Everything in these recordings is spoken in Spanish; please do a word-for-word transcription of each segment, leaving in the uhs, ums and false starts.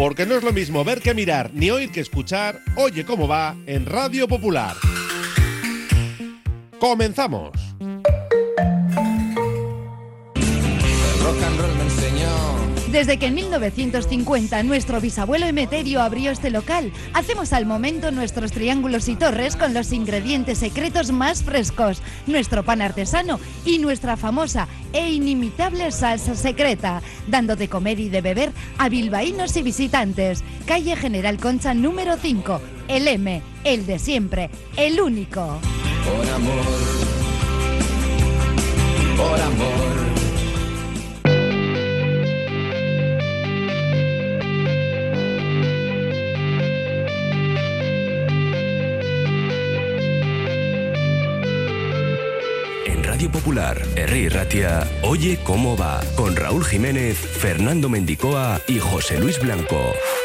Porque no es lo mismo ver que mirar, ni oír que escuchar. Oye cómo va en Radio Popular. ¡Comenzamos! El rock and roll me enseñó. Desde que en mil novecientos cincuenta nuestro bisabuelo Emeterio abrió este local, hacemos al momento nuestros triángulos y torres con los ingredientes secretos más frescos, nuestro pan artesano y nuestra famosa e inimitable salsa secreta, dando de comer y de beber a bilbaínos y visitantes. Calle General Concha número cinco, el M, el de siempre, el único. Por amor, por amor. Radio Popular, Herri Ratia, Oye cómo va, con Raúl Jiménez, Fernando Mendicoa y José Luis Blanco.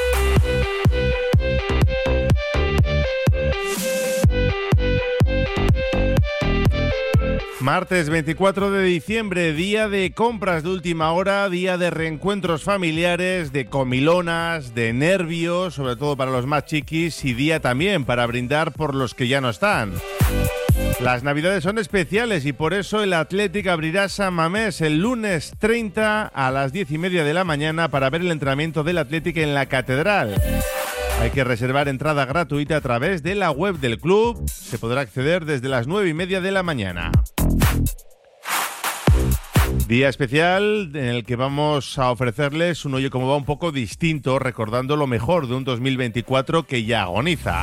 Martes veinticuatro de diciembre, día de compras de última hora, día de reencuentros familiares, de comilonas, de nervios, sobre todo para los más chiquis, y día también para brindar por los que ya no están. Las navidades son especiales y por eso el Athletic abrirá San Mamés el lunes treinta a las diez y media de la mañana para ver el entrenamiento del Athletic en la Catedral. Hay que reservar entrada gratuita a través de la web del club. Se podrá acceder desde las nueve y media de la mañana. Día especial en el que vamos a ofrecerles un Oye cómo va un poco distinto, recordando lo mejor de un dos mil veinticuatro que ya agoniza.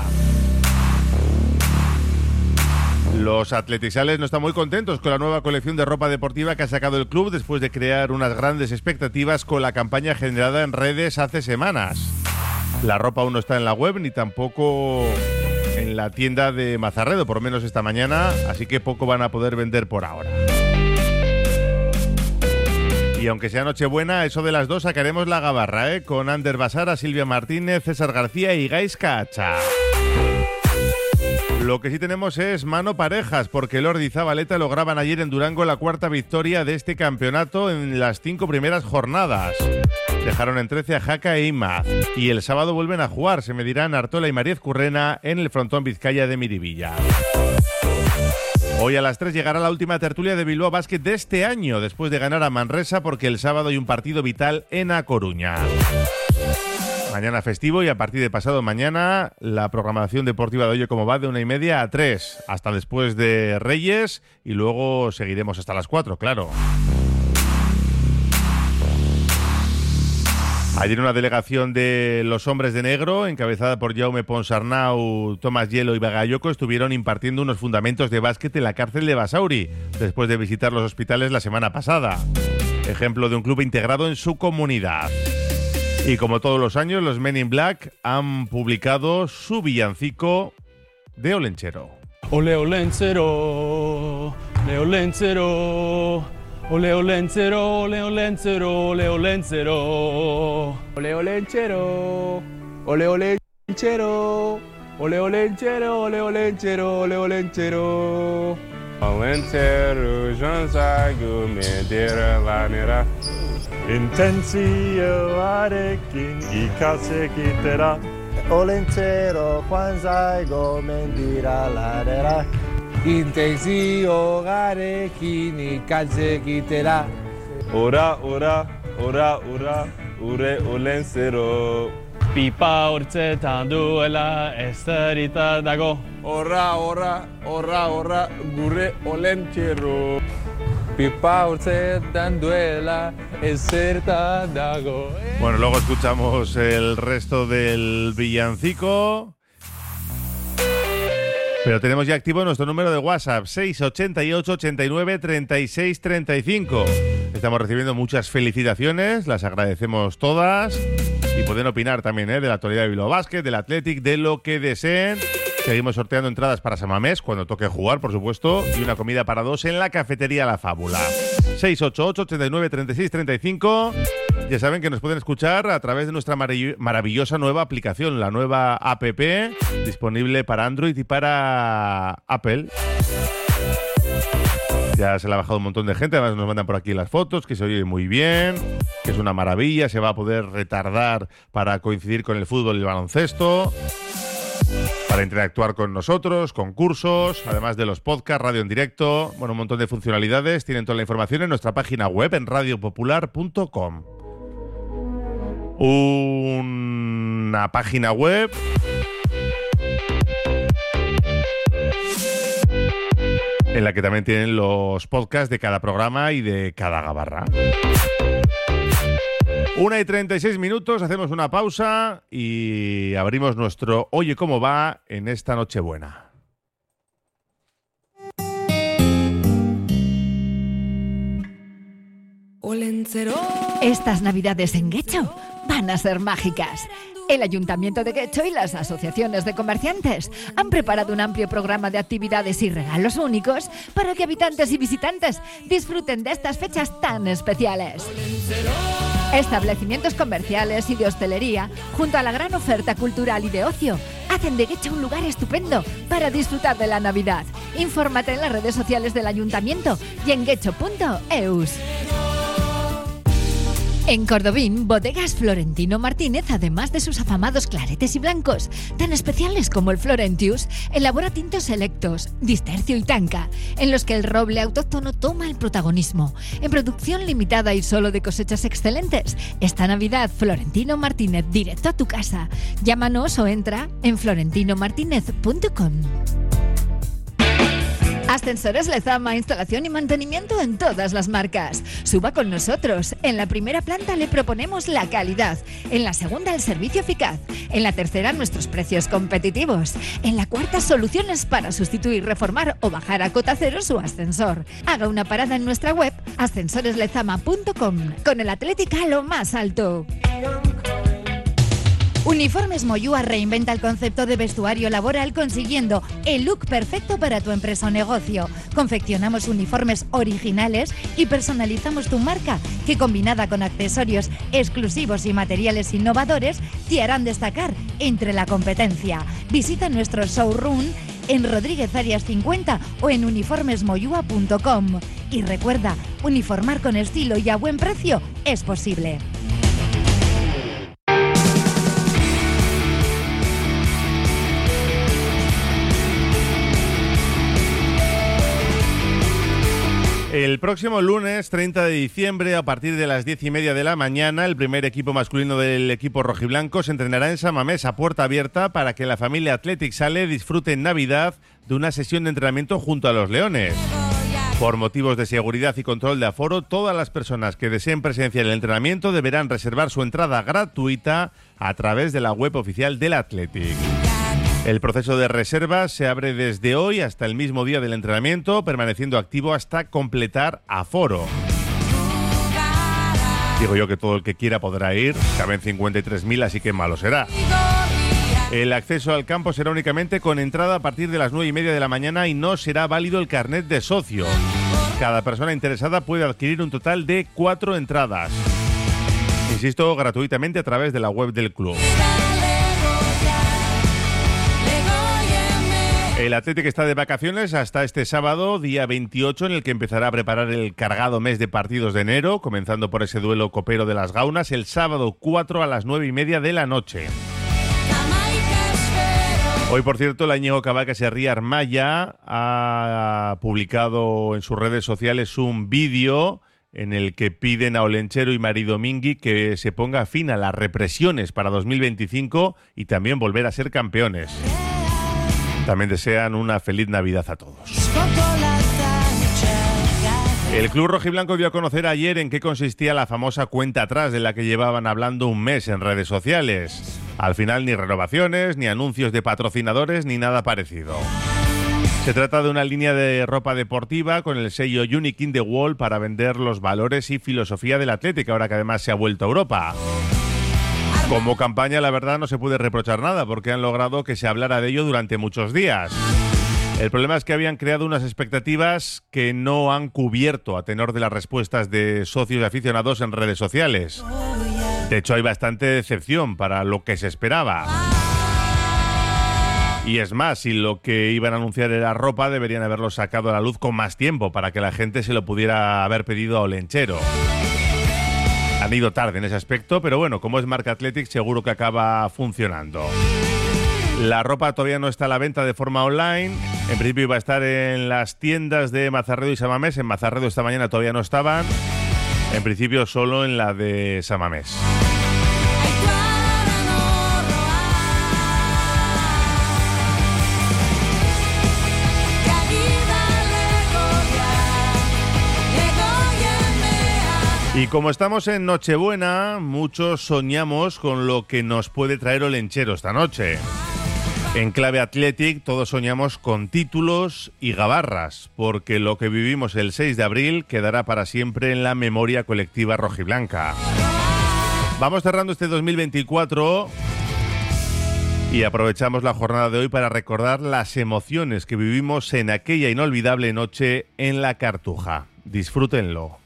Los atletisales no están muy contentos con la nueva colección de ropa deportiva que ha sacado el club después de crear unas grandes expectativas con la campaña generada en redes hace semanas. La ropa aún no está en la web ni tampoco en la tienda de Mazarredo, por lo menos esta mañana, así que poco van a poder vender por ahora. Y aunque sea Nochebuena, eso de las dos sacaremos la gabarra, ¿eh? Con Ander Basara, Silvia Martínez, César García y Gaisca Hacha. Lo que sí tenemos es mano parejas, porque Lordi y Zabaleta lograban ayer en Durango la cuarta victoria de este campeonato en las cinco primeras jornadas. Dejaron en trece a Jaca e Imaz. Y el sábado vuelven a jugar, se medirán Artola y María Ezcurrena en el frontón Vizcaya de Miribilla. Hoy a las tres llegará la última tertulia de Bilbao Basket de este año, después de ganar a Manresa, porque el sábado hay un partido vital en A Coruña. Mañana festivo y a partir de pasado mañana la programación deportiva de Oye cómo va de una y media a tres, hasta después de Reyes y luego seguiremos hasta las cuatro, claro. Ayer una delegación de los hombres de negro, encabezada por Jaume Ponsarnau, Tomás Hielo y Bagayoko, estuvieron impartiendo unos fundamentos de básquet en la cárcel de Basauri, después de visitar los hospitales la semana pasada. Ejemplo de un club integrado en su comunidad. Y como todos los años, los Men in Black han publicado su villancico de Olenchero. Ole Olenchero, ole Olenchero, ole Olenchero, ole Olenchero, ole Olenchero. Ole Olenchero, ole Olenchero, ole Olenchero, ole Olenchero, ole Olenchero. Olenchero, Jean Sagu, Medera, Vanera. Intensioarekin ikasegitera Olentzero joan zaigo mendira ladera Intentsioarekin ikasegitera Ora, ora, ora, ora, ure Olentzero Pipa hortzetan duela esterita dago Ora, ora, ora, ora, gure Olentzero Pipa urtzetan duela eserta dago. Bueno, luego escuchamos el resto del villancico. Pero tenemos ya activo nuestro número de WhatsApp, seis ochenta y ocho, ochenta y nueve, treinta y seis, treinta y cinco. Estamos recibiendo muchas felicitaciones, las agradecemos todas. Y pueden opinar también, ¿eh? De la actualidad de Bilbao Basket, del Athletic, de lo que deseen. Seguimos sorteando entradas para San Mamés, cuando toque jugar, por supuesto, y una comida para dos en la cafetería La Fábula. seis ocho ocho, ochenta y nueve, treinta y seis, treinta y cinco. Ya saben que nos pueden escuchar a través de nuestra marav- maravillosa nueva aplicación, la nueva app, disponible para Android y para Apple. Ya se le ha bajado un montón de gente, además nos mandan por aquí las fotos, que se oye muy bien, que es una maravilla, se va a poder retardar para coincidir con el fútbol y el baloncesto, para interactuar con nosotros, concursos, además de los podcasts, radio en directo, bueno, un montón de funcionalidades. Tienen toda la información en nuestra página web en radio popular punto com. Una página web en la que también tienen los podcasts de cada programa y de cada gabarra. Una y treinta y seis minutos, hacemos una pausa y abrimos nuestro Oye cómo va en esta Nochebuena. Estas navidades en Guecho van a ser mágicas. El Ayuntamiento de Guecho y las asociaciones de comerciantes han preparado un amplio programa de actividades y regalos únicos para que habitantes y visitantes disfruten de estas fechas tan especiales. Establecimientos comerciales y de hostelería, junto a la gran oferta cultural y de ocio, hacen de Guecho un lugar estupendo para disfrutar de la Navidad. Infórmate en las redes sociales del Ayuntamiento y en guecho punto eus. En Cordobín, Bodegas Florentino Martínez, además de sus afamados claretes y blancos, tan especiales como el Florentius, elabora tintos selectos, Distercio y Tanca, en los que el roble autóctono toma el protagonismo. En producción limitada y solo de cosechas excelentes, esta Navidad Florentino Martínez directo a tu casa. Llámanos o entra en florentino martínez punto com. Ascensores Lezama, instalación y mantenimiento en todas las marcas. Suba con nosotros. En la primera planta le proponemos la calidad. En la segunda, el servicio eficaz. En la tercera, nuestros precios competitivos. En la cuarta, soluciones para sustituir, reformar o bajar a cota cero su ascensor. Haga una parada en nuestra web ascensores lezama punto com con el Atlético a lo más alto. Uniformes Moyúa reinventa el concepto de vestuario laboral consiguiendo el look perfecto para tu empresa o negocio. Confeccionamos uniformes originales y personalizamos tu marca, que combinada con accesorios exclusivos y materiales innovadores te harán destacar entre la competencia. Visita nuestro showroom en Rodríguez Arias cincuenta o en uniformes moyúa punto com. Y recuerda, uniformar con estilo y a buen precio es posible. El próximo lunes, treinta de diciembre, a partir de las diez y media de la mañana, el primer equipo masculino del equipo rojiblanco se entrenará en San Mamés a puerta abierta para que la familia Athletic Sale disfrute en Navidad de una sesión de entrenamiento junto a los Leones. Por motivos de seguridad y control de aforo, todas las personas que deseen presenciar el entrenamiento deberán reservar su entrada gratuita a través de la web oficial del Athletic. El proceso de reserva se abre desde hoy hasta el mismo día del entrenamiento, permaneciendo activo hasta completar aforo. Digo yo que todo el que quiera podrá ir, caben cincuenta y tres mil, así que malo será. El acceso al campo será únicamente con entrada a partir de las nueve y media de la mañana y no será válido el carnet de socio. Cada persona interesada puede adquirir un total de cuatro entradas. Insisto, gratuitamente a través de la web del club. El Athletic está de vacaciones hasta este sábado, día veintiocho, en el que empezará a preparar el cargado mes de partidos de enero, comenzando por ese duelo copero de las Gaunas, el sábado cuatro a las nueve y media de la noche. Hoy, por cierto, la Íñigo Cabacas Herría Armaya ha publicado en sus redes sociales un vídeo en el que piden a Olenchero y Maridomingui que se ponga fin a las represiones para dos mil veinticinco y también volver a ser campeones. También desean una feliz Navidad a todos. El club rojiblanco dio a conocer ayer en qué consistía la famosa cuenta atrás de la que llevaban hablando un mes en redes sociales. Al final ni renovaciones, ni anuncios de patrocinadores, ni nada parecido. Se trata de una línea de ropa deportiva con el sello Unique in the Wall para vender los valores y filosofía del Athletic, ahora que además se ha vuelto a Europa. Como campaña, la verdad, no se puede reprochar nada, porque han logrado que se hablara de ello durante muchos días. El problema es que habían creado unas expectativas que no han cubierto a tenor de las respuestas de socios y aficionados en redes sociales. De hecho, hay bastante decepción para lo que se esperaba. Y es más, si lo que iban a anunciar era ropa, deberían haberlo sacado a la luz con más tiempo para que la gente se lo pudiera haber pedido a Olenchero. Han ido tarde en ese aspecto, pero bueno, como es marca Athletic, seguro que acaba funcionando. La ropa todavía no está a la venta de forma online. En principio iba a estar en las tiendas de Mazarredo y Samamés. En Mazarredo esta mañana todavía no estaban. En principio solo en la de Samamés. Y como estamos en Nochebuena, muchos soñamos con lo que nos puede traer Olenchero esta noche. En clave Athletic todos soñamos con títulos y gabarras, porque lo que vivimos el seis de abril quedará para siempre en la memoria colectiva rojiblanca. Vamos cerrando este dos mil veinticuatro y aprovechamos la jornada de hoy para recordar las emociones que vivimos en aquella inolvidable noche en la Cartuja. Disfrútenlo.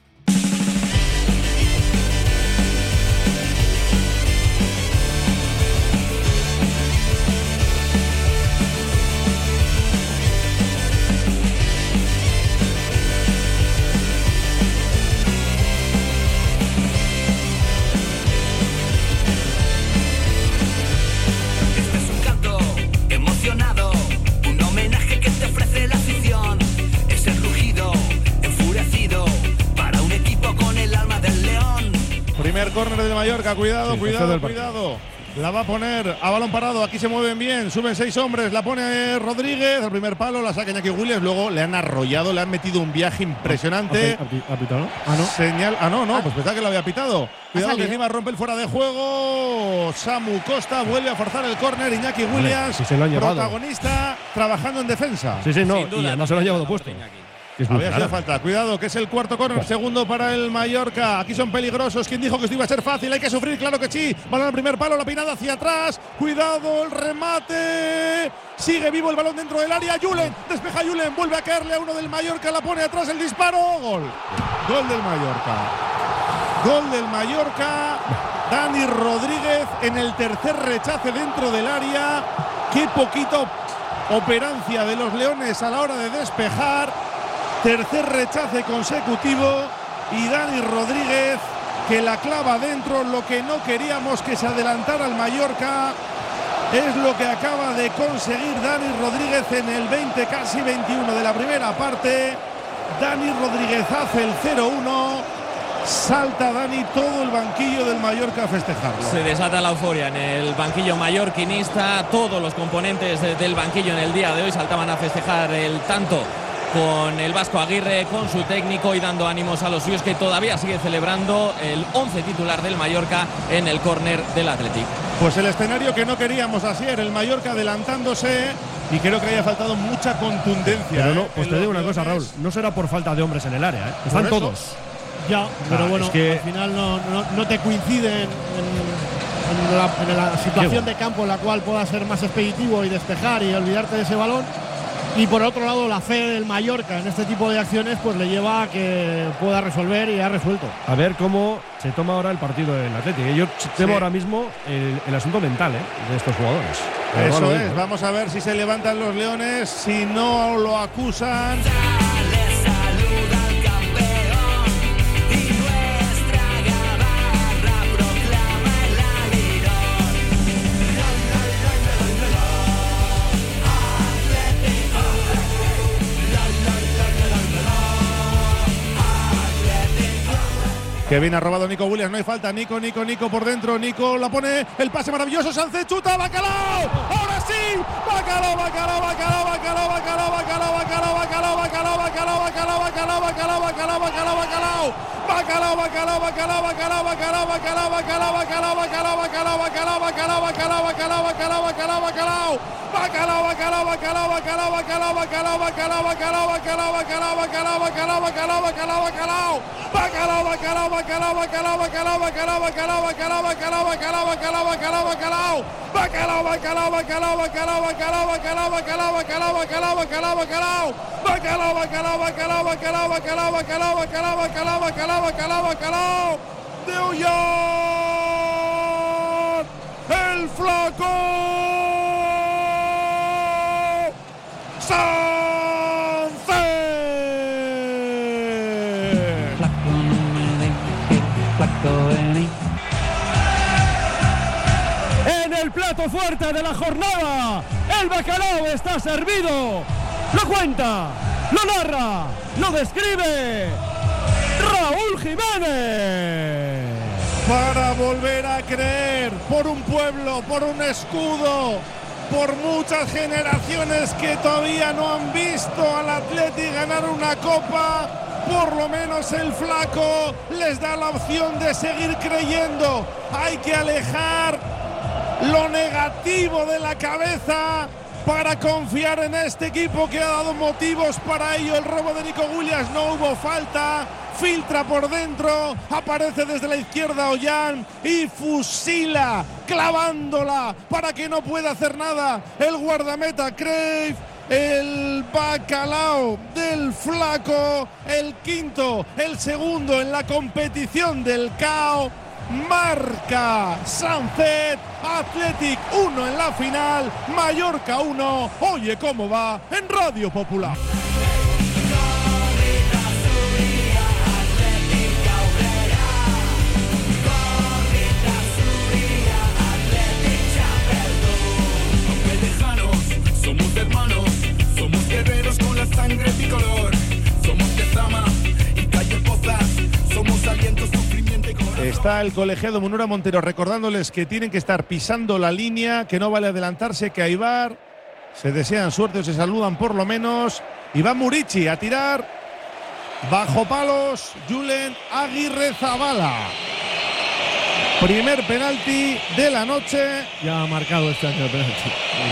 Primer córner del Mallorca, cuidado, sí, cuidado, cuidado. La va a poner a balón parado, aquí se mueven bien, suben seis hombres, la pone Rodríguez, al primer palo, la saca Iñaki Williams, luego le han arrollado, le han metido un viaje impresionante. ¿Ha pitado? Ah, no. Señal, ah, no, no, pues pensaba que lo había pitado. Cuidado que encima rompe el fuera de juego. Samu Costa vuelve a forzar el córner, Iñaki Williams, sí, se lo han llevado. Protagonista, trabajando en defensa. Sí, sí, no, y además se lo han llevado puesto. Había sido falta. Cuidado, que es el cuarto córner, segundo para el Mallorca. Aquí son peligrosos. ¿Quién dijo que esto iba a ser fácil? Hay que sufrir, claro que sí. Balón al primer palo, la peinada hacia atrás. Cuidado, el remate. Sigue vivo el balón dentro del área. Julen, despeja Julen, vuelve a caerle a uno del Mallorca, la pone atrás, el disparo. Gol. Gol del Mallorca. Gol del Mallorca. Dani Rodríguez en el tercer rechace dentro del área. Qué poquito operancia de los leones a la hora de despejar. Tercer rechace consecutivo y Dani Rodríguez que la clava dentro. Lo que no queríamos que se adelantara al Mallorca es lo que acaba de conseguir Dani Rodríguez en el veinte, casi veintiuno de la primera parte. Dani Rodríguez hace el cero uno. Salta Dani, todo el banquillo del Mallorca a festejarlo. Se desata la euforia en el banquillo mallorquinista. Todos los componentes del banquillo en el día de hoy saltaban a festejar el tanto con el Vasco Aguirre, con su técnico y dando ánimos a los suyos, que todavía sigue celebrando el once titular del Mallorca en el córner del Athletic. Pues el escenario que no queríamos así era el Mallorca adelantándose y creo que haya faltado mucha contundencia. Pero no, ¿eh? pues te digo una cosa, Raúl, no será por falta de hombres en el área, ¿eh? Están todos. Ya, pero ah, bueno, es que al final no, no, no te coinciden en, en, la, en la situación de campo en la cual puedas ser más expeditivo y despejar y olvidarte de ese balón. Y por otro lado, la fe del Mallorca en este tipo de acciones pues le lleva a que pueda resolver y ha resuelto. A ver cómo se toma ahora el partido del Atlético. Yo temo sí. ahora mismo el, el asunto mental ¿eh? de estos jugadores. Eso es, digo, ¿eh? Vamos a ver si se levantan los leones, si no lo acusan. Que bien ha robado Nico Williams, no hay falta. Nico, Nico, Nico por dentro. Nico la pone, el pase maravilloso. Sánchez chuta, Bacalao. Ahora sí, Bacalao, Bacalao, Bacalao, Bacalao, Bacalao, Bacalao, Bacalao, Bacalao, Bacalao, Bacalao, Bacalao, Bacalao, Bacalao, Bacalao, Bacalao, Bacalao. Bacalao, Bacalao, Bacalao, Bacalao, Bacalao, Bacalao, Bacalao, Bacalao, Bacalao, Bacalao, Bacalao, Bacalao, Bacalao, Bacalao, Bacalao, Bacalao, Bacalao, Bacalao. Bacalao, Bacalao, Bacalao, Bacalao, Bacalao, Bacalao, Bacalao, Bacalao, Bacalao, Bacalao, Bacalao, Bacalao, Bacalao, Bacalao, Bacalao. Bacalao, Bacalao, Bacalao, Bacalao, Bacalao, Bacalao, Bacalao, Bacalao, Bacalao, Bacalao, Bacalao, Bacalao, Bacalao. Bacalao, Bacalao, Bacalao, Bacalao, Bacalao, Bacalao, Bacalao, Bacalao, Bacalao, Bacalao, Bacalao. Bacalao, Bacalao, Bacalao, Bacalao, Bacalao, Bacalao, Bacalao, Bacalao, Bacalao, Bacalao, Bacalao. De Ullón. El flaco. En el plato fuerte de la jornada, el bacalao está servido. Lo cuenta, lo narra, lo describe Raúl Jiménez. Para volver a creer, por un pueblo, por un escudo, por muchas generaciones que todavía no han visto al Athletic ganar una copa, por lo menos el flaco les da la opción de seguir creyendo. Hay que alejar lo negativo de la cabeza para confiar en este equipo que ha dado motivos para ello. El robo de Nico Williams, no hubo falta, filtra por dentro, aparece desde la izquierda Ollán y fusila, clavándola para que no pueda hacer nada el guardameta Cruyff. El bacalao del flaco, el quinto, el segundo en la competición del C A O. Marca Sánchez, Athletic uno en la final, Mallorca uno. Oye cómo va en Radio Popular. Somos hermanos, somos guerreros con la sangre tricolor. Somos de Zama y Calle Pozas, somos aliento, sufrimiento y corazón. Está el colegiado Munura Montero recordándoles que tienen que estar pisando la línea, que no vale adelantarse, que Aibar se desean suerte o se saludan por lo menos. Y va Murici a tirar bajo palos, Julen Aguirrezabala. Primer penalti de la noche. Ya ha marcado este año el penalti.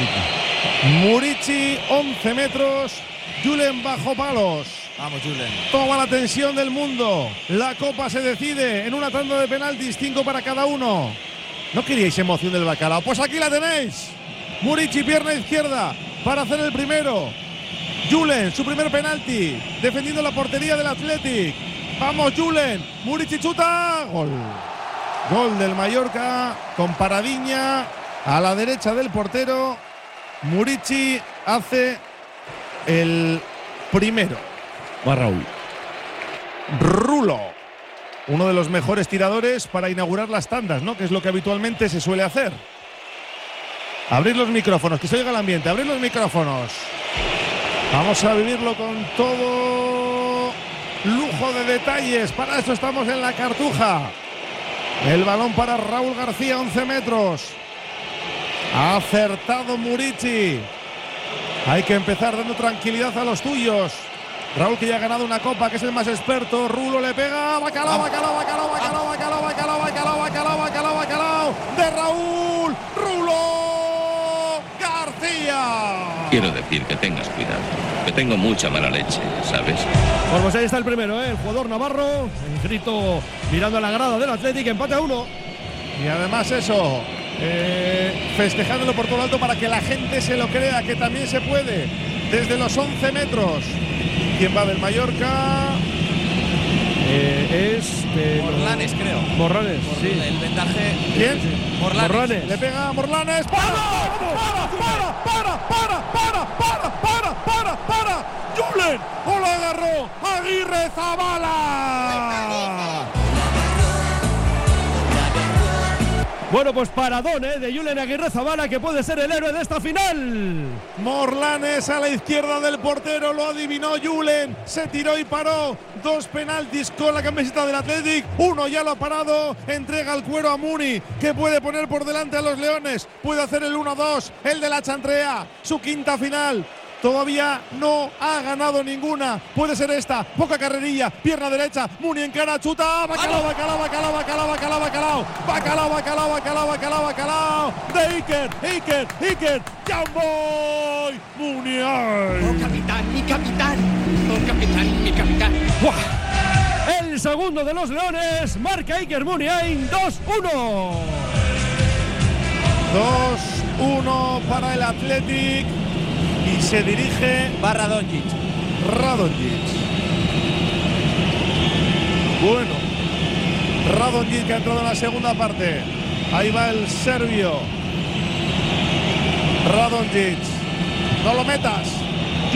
Murici, once metros, Julen bajo palos. Vamos, Julen. Toda la tensión del mundo. La copa se decide en una tanda de penaltis, cinco para cada uno. ¿No queríais emoción del bacalao? Pues aquí la tenéis. Murici, pierna izquierda, para hacer el primero. Julen, su primer penalti, defendiendo la portería del Athletic. Vamos, Julen. Murici chuta. Gol. Gol del Mallorca con Paradiña a la derecha del portero. Murici hace el primero. Va Raúl. Rulo, uno de los mejores tiradores para inaugurar las tandas, ¿no? Que es lo que habitualmente se suele hacer. Abrir los micrófonos, que se oiga el ambiente. Abrir los micrófonos. Vamos a vivirlo con todo lujo de detalles. Para eso estamos en la Cartuja. El balón para Raúl García, once metros. Ha acertado Murici. Hay que empezar dando tranquilidad a los tuyos. Raúl, que ya ha ganado una copa, que es el más experto. Rulo le pega. Bacalao, bacalao, bacalao, bacalao, bacalao, bacalao, bacalao, bacalao, bacalao, bacalao. De Raúl. Rulo García. Quiero decir que tengas cuidado, que tengo mucha mala leche, ¿sabes? Bueno, pues ahí está el primero, ¿eh? El jugador navarro. El grito mirando a la grada del Athletic. Empate a uno. Y además eso, eh, festejándolo por todo lo alto para que la gente se lo crea, que también se puede. Desde los once metros. ¿Quién va del Mallorca? Eh, es de Morlanes, creo. Morlanes, Por sí. El vendaje. ¿Quién? Morlanes. Morlanes. Le pega a Morlanes. ¡Para! ¡Para! ¡Para! ¡Para! ¡Para! ¡Para! ¡Para! ¡Para! ¡Para! ¡Para! ¡Julen! ¡O lo agarró! ¡Aguirrezabala! Bueno, pues paradón, ¿eh? De Julen Aguirrezabala, que puede ser el héroe de esta final. Morlanes a la izquierda del portero, lo adivinó Julen, se tiró y paró. Dos penaltis con la camiseta del Athletic, uno ya lo ha parado, entrega el cuero a Muni, que puede poner por delante a los Leones, puede hacer el uno dos, el de la Chantrea, su quinta final. Todavía no ha ganado ninguna. Puede ser esta. Poca carrerilla. Pierna derecha. Muni en cara. Chuta. Bacalao, bacalao, bacalao, bacalao, bacalao, bacalao. Bacalao, bacalao, bacalao, bacalao, bacalao. De Iker, Iker, Iker. Jamboy. Muni. Oh, capitán, mi capitán. Oh, capitán, mi capitán. ¡Buah! El segundo de los Leones. Marca Iker Muniain. dos uno. dos uno para el Athletic. Y se dirige Barra Doncic. Radonjic. Bueno, Radonjic que ha entrado en la segunda parte. Ahí va el serbio. Radonjic. No lo metas.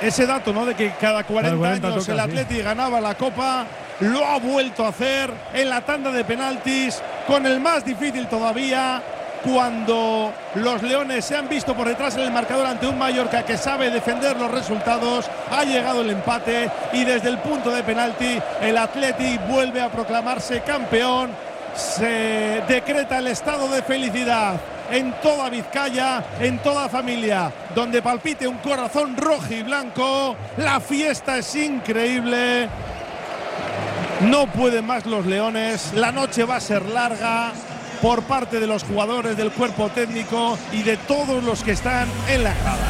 ese dato, ¿no?, de que cada cuarenta, cuarenta años toca, el Atleti sí. ganaba la Copa, lo ha vuelto a hacer en la tanda de penaltis, con el más difícil todavía, cuando los leones se han visto por detrás en el marcador ante un Mallorca que sabe defender los resultados. Ha llegado el empate y desde el punto de penalti el Atleti vuelve a proclamarse campeón. Se decreta el estado de felicidad en toda Vizcaya, en toda familia, donde palpite un corazón rojo y blanco. La fiesta es increíble. No pueden más los leones. La noche va a ser larga por parte de los jugadores, del cuerpo técnico y de todos los que están en la grada.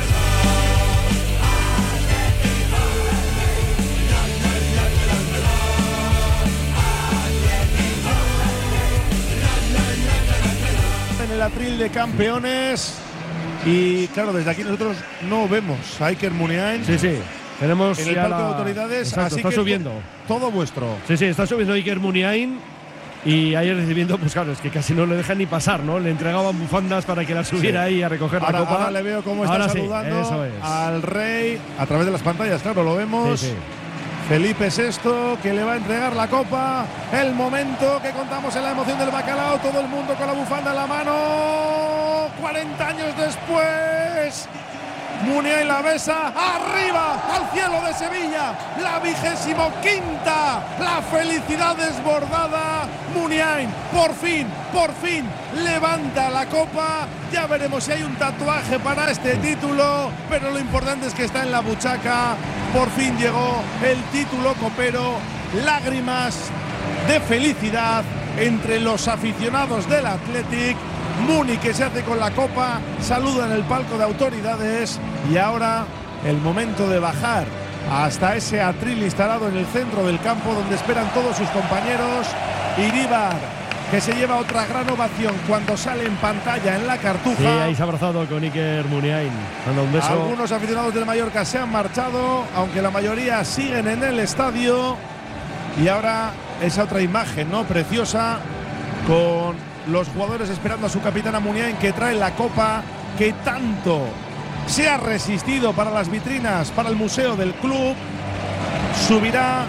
En el atril de campeones y claro, desde aquí nosotros no vemos a Iker Muniain. Sí, sí. Tenemos en el ya palco la... de autoridades. Exacto, así está que subiendo. Todo vuestro. Sí, sí, está subiendo Iker Muniain. Y ayer recibiendo, pues claro, es que casi no le dejan ni pasar, ¿no? Le entregaban bufandas para que la subiera sí. ahí a recoger ahora, la copa. Ahora le veo cómo está ahora saludando sí, eso es. al rey a través de las pantallas, claro, lo vemos. Sí, sí. Felipe sexto, que le va a entregar la copa. El momento que contamos en la emoción del bacalao. Todo el mundo con la bufanda en la mano. cuarenta años después. Muniain la besa, arriba, al cielo de Sevilla, la vigésimo quinta, la felicidad desbordada. Muniain, por fin, por fin, levanta la copa. Ya veremos si hay un tatuaje para este título, pero lo importante es que está en la buchaca. Por fin llegó el título copero, lágrimas de felicidad entre los aficionados del Athletic. Muni que se hace con la copa, saluda en el palco de autoridades y ahora el momento de bajar hasta ese atril instalado en el centro del campo donde esperan todos sus compañeros. Iríbar, que se lleva otra gran ovación cuando sale en pantalla en la Cartuja. Sí, ahí se ha abrazado con Iker Muniain, dando un beso. Algunos aficionados del Mallorca se han marchado, aunque la mayoría siguen en el estadio. Y ahora esa otra imagen, ¿no?, preciosa, con los jugadores esperando a su capitana Muniain, que trae la copa que tanto se ha resistido para las vitrinas, para el museo del club. Subirá,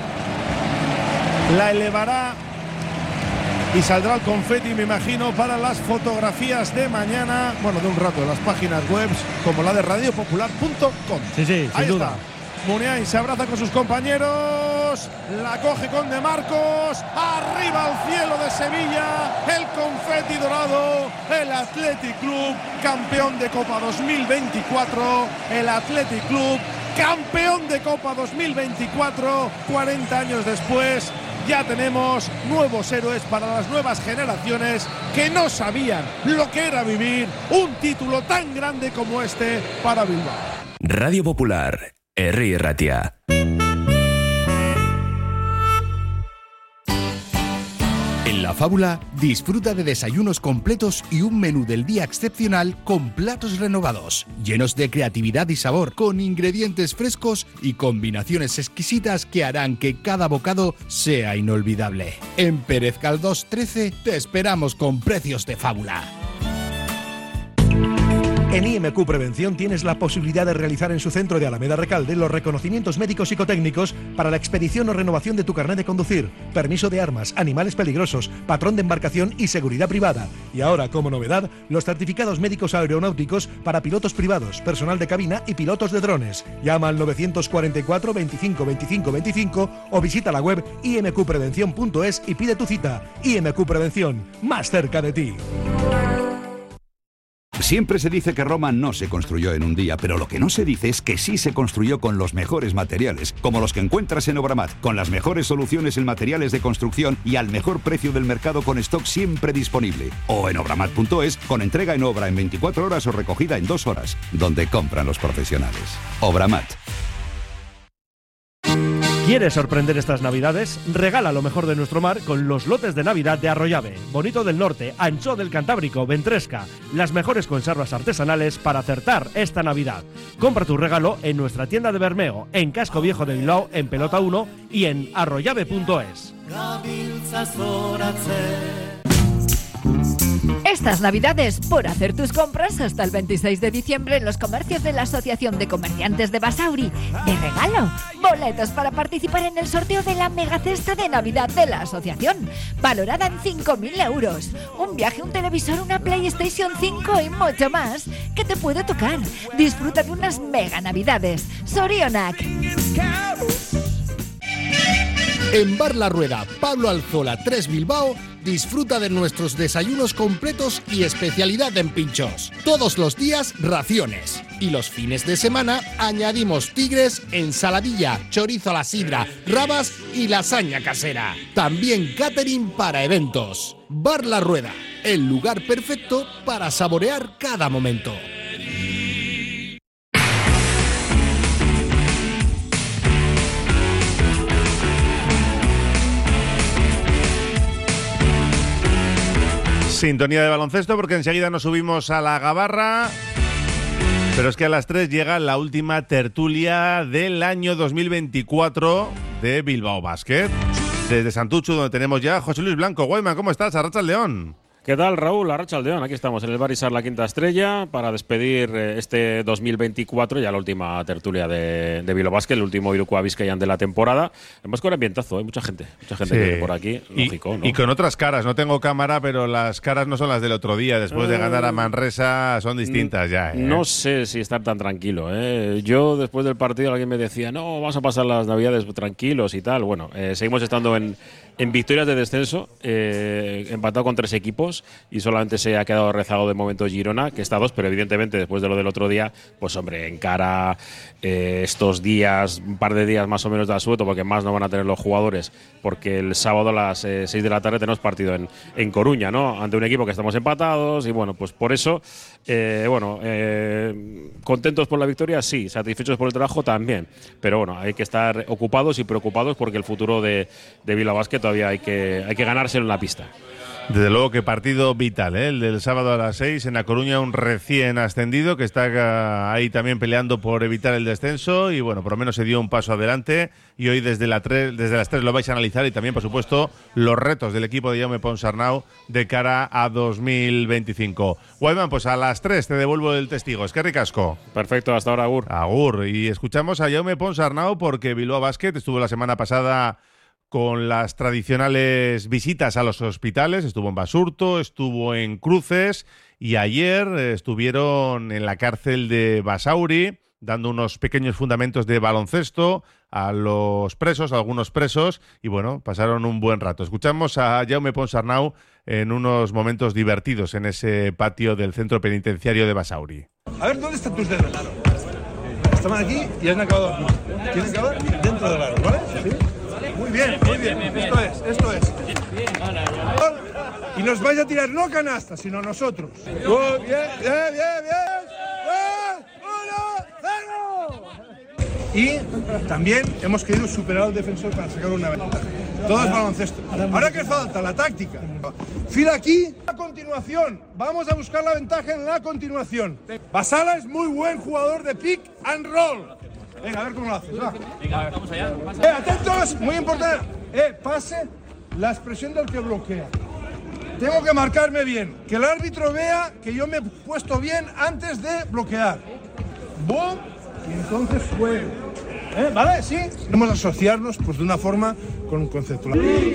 la elevará y saldrá el confeti, me imagino, para las fotografías de mañana, bueno, de un rato, en las páginas web como la de radio popular punto com. Sí, sí, ahí sin está. duda. Muniain se abraza con sus compañeros, la coge con De Marcos, arriba al cielo de Sevilla, el confeti dorado, el Athletic Club, campeón de Copa dos mil veinticuatro, el Athletic Club, campeón de Copa dos mil veinticuatro, cuarenta años después. Ya tenemos nuevos héroes para las nuevas generaciones que no sabían lo que era vivir un título tan grande como este para Bilbao. Radio Popular, Herri Ratia. En La Fábula, disfruta de desayunos completos y un menú del día excepcional con platos renovados, llenos de creatividad y sabor, con ingredientes frescos y combinaciones exquisitas que harán que cada bocado sea inolvidable. En Pérez Galdós trece te esperamos con precios de fábula. En I M Q Prevención tienes la posibilidad de realizar en su centro de Alameda Recalde los reconocimientos médicos psicotécnicos para la expedición o renovación de tu carnet de conducir, permiso de armas, animales peligrosos, patrón de embarcación y seguridad privada. Y ahora, como novedad, los certificados médicos aeronáuticos para pilotos privados, personal de cabina y pilotos de drones. Llama al novecientos cuarenta y cuatro, veinticinco, veinticinco, veinticinco o visita la web i m q prevención punto es y pide tu cita. I M Q Prevención, más cerca de ti. Siempre se dice que Roma no se construyó en un día, pero lo que no se dice es que sí se construyó con los mejores materiales, como los que encuentras en Obramat, con las mejores soluciones en materiales de construcción y al mejor precio del mercado con stock siempre disponible. O en obramat punto es, con entrega en obra en veinticuatro horas o recogida en dos horas, donde compran los profesionales. Obramat. ¿Quieres sorprender estas Navidades? Regala lo mejor de nuestro mar con los lotes de Navidad de Arroyave, Bonito del Norte, Ancho del Cantábrico, Ventresca. Las mejores conservas artesanales para acertar esta Navidad. Compra tu regalo en nuestra tienda de Bermeo, en Casco Viejo de Bilbao, en Pelota uno y en arroyave punto es. Estas navidades, por hacer tus compras hasta el veintiséis de diciembre en los comercios de la Asociación de Comerciantes de Basauri, de regalo, boletos para participar en el sorteo de la megacesta de Navidad de la asociación, valorada en cinco mil euros, un viaje, un televisor, una PlayStation cinco y mucho más que te puede tocar. Disfruta de unas mega navidades. Sorionak. En Bar La Rueda, Pablo Alzola tres Bilbao, disfruta de nuestros desayunos completos y especialidad en pinchos. Todos los días, raciones. Y los fines de semana, añadimos tigres, ensaladilla, chorizo a la sidra, rabas y lasaña casera. También catering para eventos. Bar La Rueda, el lugar perfecto para saborear cada momento. Sintonía de baloncesto porque enseguida nos subimos a la gabarra. Pero es que a las tres llega la última tertulia del año dos mil veinticuatro de Bilbao Basket. Desde Santuchu, donde tenemos ya a José Luis Blanco. Guayman, ¿cómo estás? Arratsaldeón. ¿Qué tal, Raúl? Arratsaldeón. Aquí estamos en el Barisar La Quinta Estrella para despedir este dos mil veinticuatro, ya la última tertulia de, de Bilbao Basket, el último Irukoa Bizkaian de la temporada. Además con ambientazo, hay mucha gente, mucha gente Sí. que viene por aquí, lógico, y, ¿no? y con otras caras. No tengo cámara, pero las caras no son las del otro día. Después de ganar a Manresa son distintas ya. ¿eh? No sé si estar tan tranquilo. ¿eh? Yo, después del partido, alguien me decía, no, vamos a pasar las Navidades tranquilos y tal. Bueno, eh, seguimos estando en, en victorias de descenso, eh, empatado con tres equipos y solamente se ha quedado rezagado de momento Girona, que está a dos, pero evidentemente después de lo del otro día, pues hombre, encara eh, estos días, un par de días más o menos de asueto, porque más no van a tener los jugadores, porque el sábado a las eh, seis de la tarde tenemos partido en, en Coruña, ¿no? Ante un equipo que estamos empatados y bueno, pues por eso, eh, bueno, eh, contentos por la victoria, sí, satisfechos por el trabajo también, pero bueno, hay que estar ocupados y preocupados porque el futuro de, de Bilbao Basket todavía hay que, hay que ganárselo en la pista. Desde luego que partido vital, ¿eh? El del sábado a las seis en La Coruña, un recién ascendido que está ahí también peleando por evitar el descenso y bueno, por lo menos se dio un paso adelante y hoy desde, la tres, desde las tres lo vais a analizar y también, por supuesto, los retos del equipo de Jaume Ponsarnau de cara a dos mil veinticinco. Guayman, pues a las tres te devuelvo el testigo. Es que ricasco. Perfecto, hasta ahora, Agur. Agur. Y escuchamos a Jaume Ponsarnau porque Bilbao Basket estuvo la semana pasada con las tradicionales visitas a los hospitales, estuvo en Basurto, estuvo en Cruces y ayer estuvieron en la cárcel de Basauri dando unos pequeños fundamentos de baloncesto a los presos, a algunos presos, y bueno, pasaron un buen rato. Escuchamos a Jaume Ponsarnau en unos momentos divertidos en ese patio del centro penitenciario de Basauri. A ver, ¿dónde están tus dedos? Estaban aquí y han acabado aquí. Tienen que acabar dentro del aro, ¿vale? ¿Sí? Muy bien, muy bien. Esto es, esto es. Y nos vais a tirar no canasta, sino nosotros. Bien, bien, bien, bien. ¡Uno, cero! Y también hemos querido superar al defensor para sacar una ventaja. Todo es baloncesto. Ahora que falta la táctica. Fila aquí, a continuación. Vamos a buscar la ventaja en la continuación. Basala es muy buen jugador de pick and roll. Venga, a ver cómo lo haces, va. Venga, vamos allá. Eh, atentos, muy importante. Eh, pase la expresión del que bloquea. Tengo que marcarme bien, que el árbitro vea que yo me he puesto bien antes de bloquear. Boom, y entonces juego. ¿Eh? ¿Vale? ¿Sí? Vamos a asociarnos pues, de una forma con un concepto.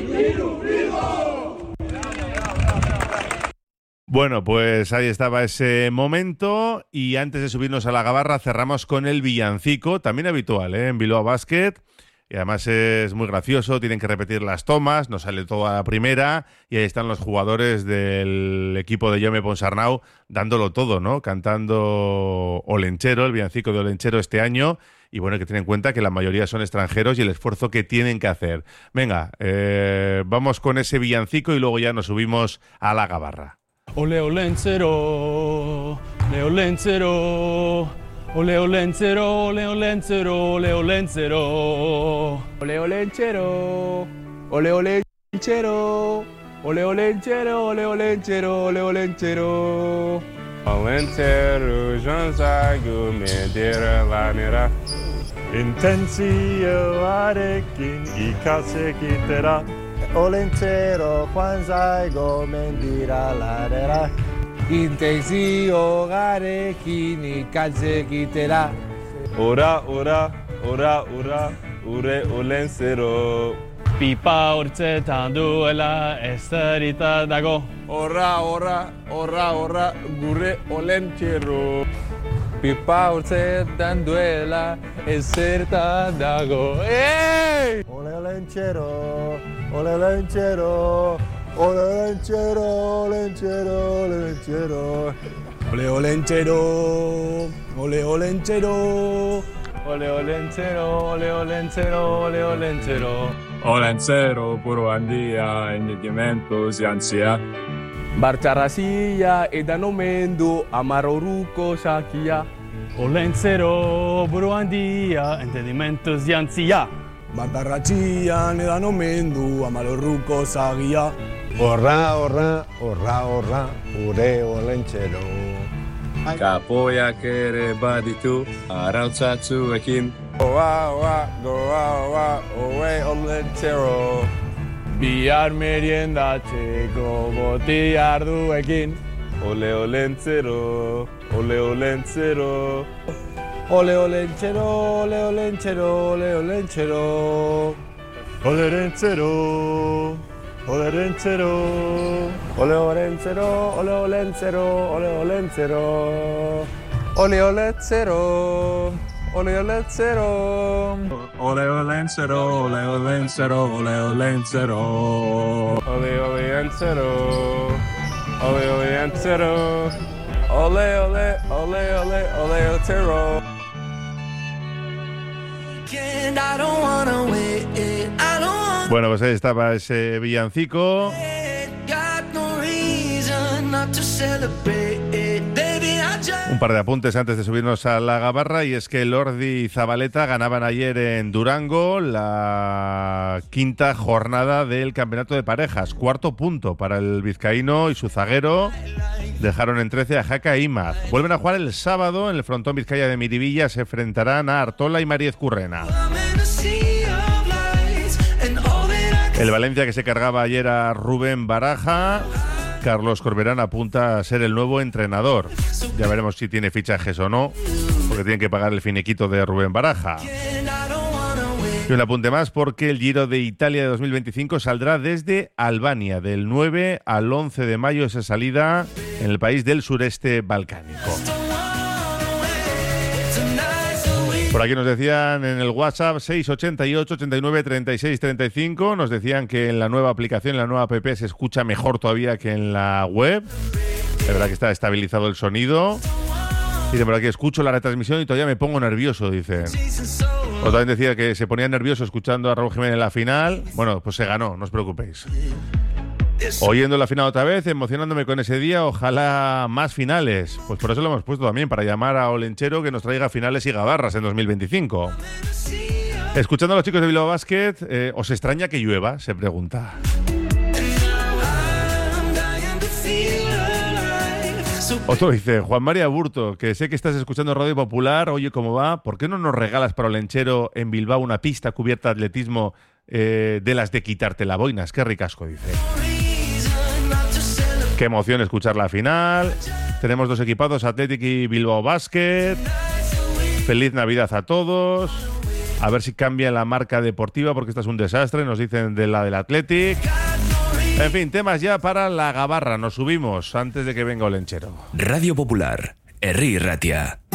Bueno, pues ahí estaba ese momento y antes de subirnos a la gabarra cerramos con el villancico, también habitual, ¿eh? En Bilbao Basket. Y además es muy gracioso, tienen que repetir las tomas, no sale todo a la primera y ahí están los jugadores del equipo de Jaume Ponsarnau dándolo todo, ¿no? Cantando Olenchero, el villancico de Olenchero este año y bueno, hay que tener en cuenta que la mayoría son extranjeros y el esfuerzo que tienen que hacer. Venga, eh, vamos con ese villancico y luego ya nos subimos a la gabarra. Ole Olenchero, ole Olenchero. Ole Olenchero, ole Olenchero, ole Olenchero. Ole Olenchero, ole Olenchero, ole Olenchero, ole Olenchero, ole Olenchero. Olenchero, janzagu medera lanera. Intentsioarekin ikasek itera. Olentzero joan zaigo mendira lanera. Intenzio garekin ikatze egitera. Ora, ora, ora, ora, ure olentzero. Pipa hortzetan duela ezerita dago. Horra, horra, horra, horra, gure olentzero. Pipa hortzetan duela ezerita dago. Ei! Ole olentzero, ole olentzero, ole olentzero, olentzero, olentzero. Ole olentzero, ole olentzero. Ole olentzero, ole olentzero, ole olentzero. Olentzero, puro handia, enigmentos jantzia. Bartxarrazia edan omendu amar oruko sakia. Olentzero, buru handia, entendimentos jantzia. Bartarratxian edan omendu amar oruko sagia. Horra, horra, horra, horra, ure olentzero. Kapoiak ere baditu, arautzatzuekin. Oa, oa, goa, oa, oe olentzero. Bihar meriendatzeko boti arduekin. Ole olentzero, ole olentzero. Ole olentzero, ole olentzero, ole olentzero. Ole olentzero, ole olentzero. Ole olentzero, ole olentzero, ole olentzero. Ole olentzero. Ole olentzero. Ole olentzero, ole olentzero, ole olentzero. Ole olentzero. Ole olentzero. Ole ole ole ole ole olentzero. Bueno, pues ahí estaba ese villancico. Un par de apuntes antes de subirnos a la gabarra, y es que Lordi y Zabaleta ganaban ayer en Durango la quinta jornada del campeonato de parejas. Cuarto punto para el vizcaíno y su zaguero. Dejaron en trece a Jaca e Imaz. Vuelven a jugar el sábado en el frontón Vizcaya de Miribilla. Se enfrentarán a Artola y Mariez Currena. El Valencia, que se cargaba ayer a Rubén Baraja. Carlos Corberán apunta a ser el nuevo entrenador. Ya veremos si tiene fichajes o no, porque tienen que pagar el finiquito de Rubén Baraja. Y un apunte más, porque el Giro de Italia de dos mil veinticinco saldrá desde Albania, del nueve al once de mayo, esa salida en el país del sureste balcánico. Por aquí nos decían en el WhatsApp seis ochenta y ocho, ochenta y nueve, treinta y seis, treinta y cinco, nos decían que en la nueva aplicación, en la nueva app, se escucha mejor todavía que en la web. Es verdad que está estabilizado el sonido. Dicen por aquí, escucho la retransmisión y todavía me pongo nervioso, dicen. O también decía que se ponía nervioso escuchando a Raúl Jiménez en la final. Bueno, pues se ganó, no os preocupéis. Oyendo la final otra vez, emocionándome con ese día, ojalá más finales. Pues por eso lo hemos puesto también, para llamar a Olenchero que nos traiga finales y gabarras en dos mil veinticinco. Escuchando a los chicos de Bilbao Basket, eh, ¿os extraña que llueva? Se pregunta. Otro dice, Juan María Burto, que sé que estás escuchando Radio Popular, oye, ¿cómo va? ¿Por qué no nos regalas para Olenchero en Bilbao una pista cubierta de atletismo eh, de las de quitarte la boinas? Qué ricasco, dice. Qué emoción escuchar la final. Tenemos dos equipados, Athletic y Bilbao Basket. Feliz Navidad a todos. A ver si cambia la marca deportiva, porque esta es un desastre, nos dicen de la del Athletic. En fin, temas ya para la gabarra. Nos subimos antes de que venga Olenchero. Radio Popular, Herri Ratia.